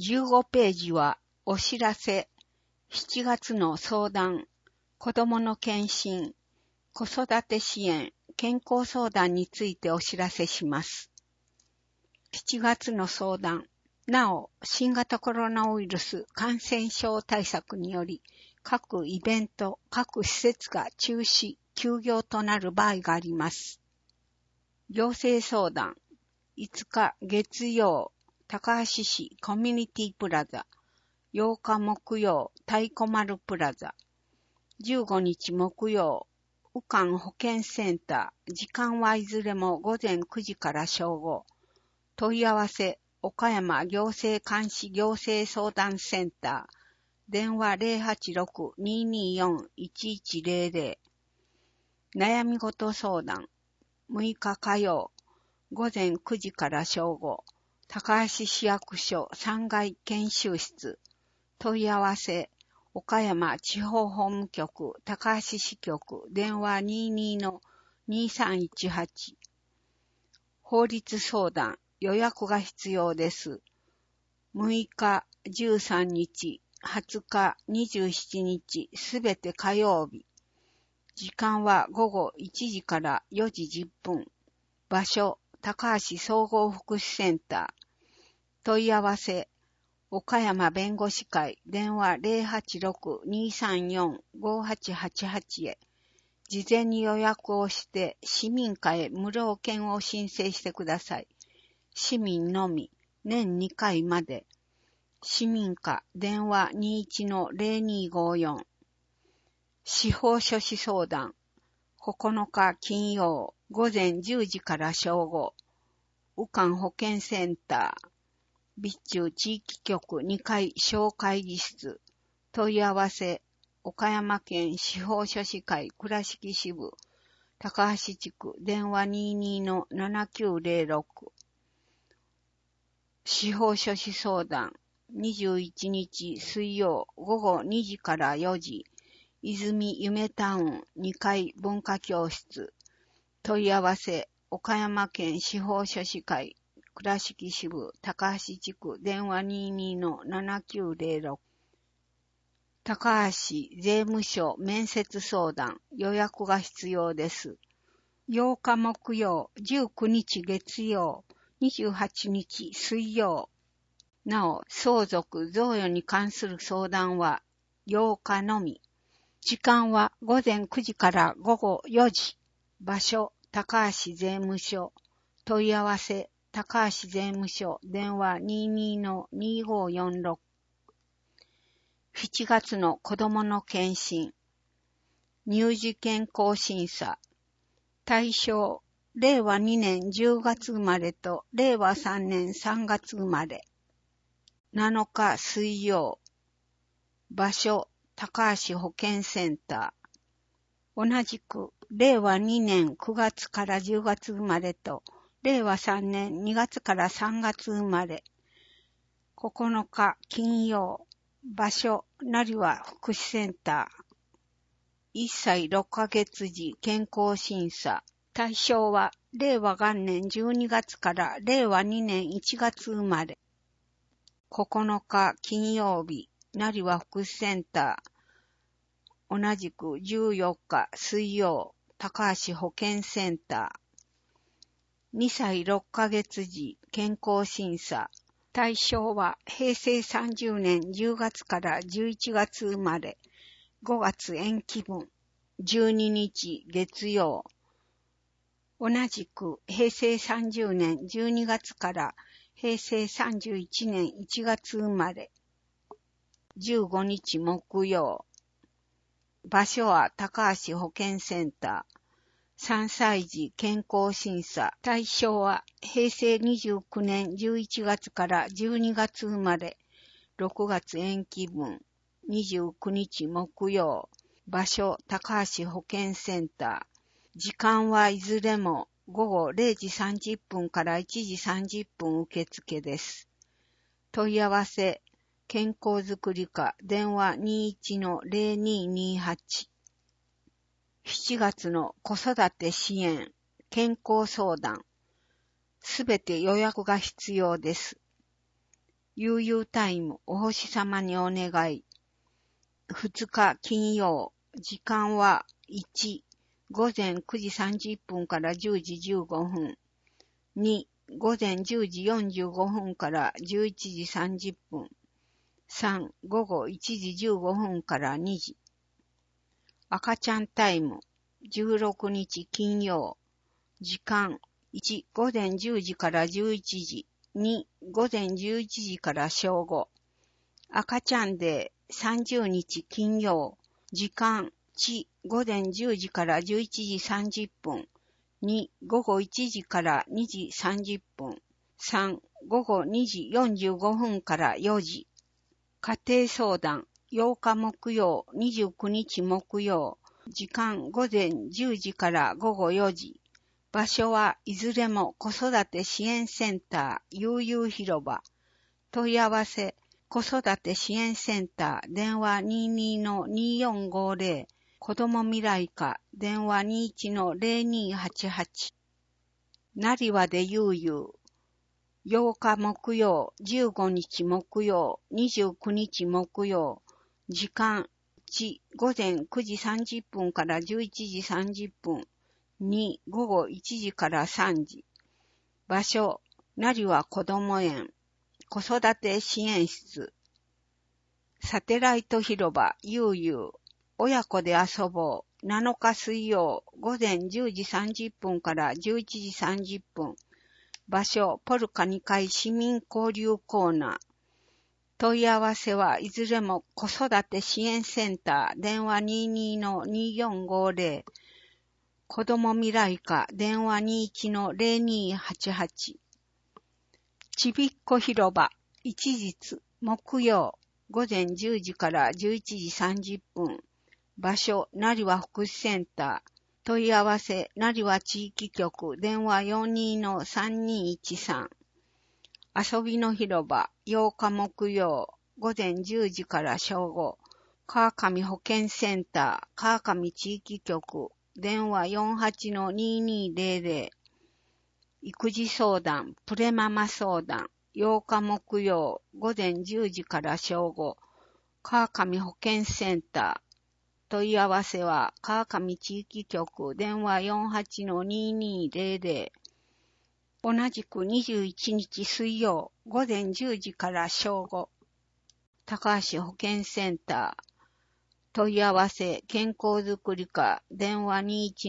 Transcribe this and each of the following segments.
15ページはお知らせ、7月の相談、子どもの検診、子育て支援、健康相談についてお知らせします。7月の相談、なお、新型コロナウイルス感染症対策により、各イベント、各施設が中止、休業となる場合があります。行政相談、5日月曜、高橋市コミュニティプラザ、8日木曜、太鼓丸プラザ、15日木曜、宇館保健センター、時間はいずれも午前9時から正午。問い合わせ、岡山行政監視行政相談センター、電話 086-224-1100。悩み事相談、6日火曜、午前9時から正午。高橋市役所3階研修室。問い合わせ、岡山地方法務局高橋支局電話 22-2318。法律相談、予約が必要です。6日、13日、20日、27日、すべて火曜日。時間は午後1時から4時10分。場所、高橋総合福祉センター。問い合わせ、岡山弁護士会電話 086-234-5888 へ。事前に予約をして市民課へ無料券を申請してください。市民のみ、年2回まで。市民課電話 21-0254。司法書士相談、9日金曜午前10時から正午。宇館保健センター、備中地域局2階小会議室。問い合わせ、岡山県司法書士会倉敷支部、高橋地区電話 22-7906。司法書士相談、21日水曜午後2時から4時。泉夢タウン2階文化教室。問い合わせ、岡山県司法書士会倉敷支部高橋地区電話 22-7906。高橋税務署面接相談、予約が必要です。8日木曜、19日月曜、28日水曜。なお、相続贈与に関する相談は8日のみ。時間は午前9時から午後4時。場所、高橋税務署。問い合わせ、高橋税務署。電話 22-2546。7月の子どもの検診。乳児健康審査。対象、令和2年10月生まれと令和3年3月生まれ。7日水曜。場所、高橋保健センター。同じく、令和2年9月から10月生まれと、令和3年2月から3月生まれ。9日金曜。場所、成和福祉センター。1歳6ヶ月時健康審査。対象は、令和元年12月から令和2年1月生まれ。9日金曜日。成和福祉センター。同じく14日水曜、高橋保健センター。2歳6ヶ月時健康審査。対象は平成30年10月から11月生まれ。5月延期分。12日月曜。同じく平成30年12月から平成31年1月生まれ。15日木曜。場所は高橋保健センター。3歳児健康審査。対象は平成29年11月から12月生まれ。6月延期分。29日木曜。場所高橋保健センター。時間はいずれも午後0時30分から1時30分受付です。問い合わせ、健康づくり課電話 21-0228。7月の子育て支援、健康相談。すべて予約が必要です。 悠々タイム、お星様にお願い。2日金曜、時間は1、午前9時30分から10時15分。2、午前10時45分から11時30分。3、午後1時15分から2時。赤ちゃんタイム、16日金曜。時間、1、午前10時から11時。2、午前11時から正午。赤ちゃんデー、30日金曜。時間、1、午前10時から11時30分。2、午後1時から2時30分。3、午後2時45分から4時。家庭相談、8日木曜、29日木曜。時間、午前10時から午後4時。場所はいずれも子育て支援センター、悠々広場。問い合わせ、子育て支援センター、電話 22-2450。子ども未来課、電話 21-0288。成羽で悠々。8日木曜、15日木曜、29日木曜。時間、1、午前9時30分から11時30分。2、午後1時から3時。場所、成羽こども園。子育て支援室。サテライト広場、悠々。親子で遊ぼう。7日水曜、午前10時30分から11時30分。場所、ポルカ2階市民交流コーナー。問い合わせはいずれも子育て支援センター、電話 22-2450。子ども未来課、電話 21-0288。ちびっこ広場、一日、木曜、午前10時から11時30分。場所、成羽福祉センター。問い合わせ、成羽地域局、電話 42-3213。遊びの広場、8日木曜、午前10時から正午。川上保健センター、川上地域局、電話 48-2200。育児相談、プレママ相談、8日木曜、午前10時から正午。川上保健センター。問い合わせは、川上地域局、電話 48-2200。同じく21日水曜、午前10時から正午。高橋保健センター。問い合わせ、健康づくり課、電話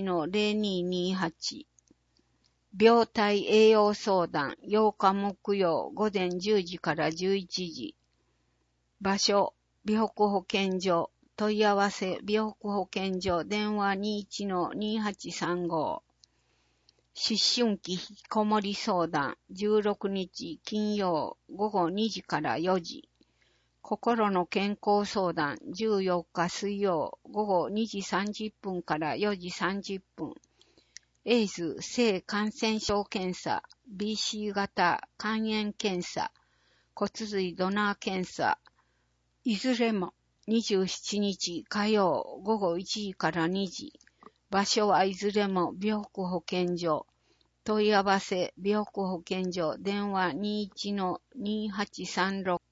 21-0228。病態栄養相談、8日木曜、午前10時から11時。場所、美北保健所。問い合わせ、美北保健所、電話 21-2835。思春期引きこもり相談、16日金曜、午後2時から4時。心の健康相談、14日水曜、午後2時30分から4時30分。エイズ性感染症検査、BC 型肝炎検査、骨髄ドナー検査、いずれも27日火曜午後1時から2時。場所はいずれも美北保健所。問い合わせ美北保健所電話 21-2836。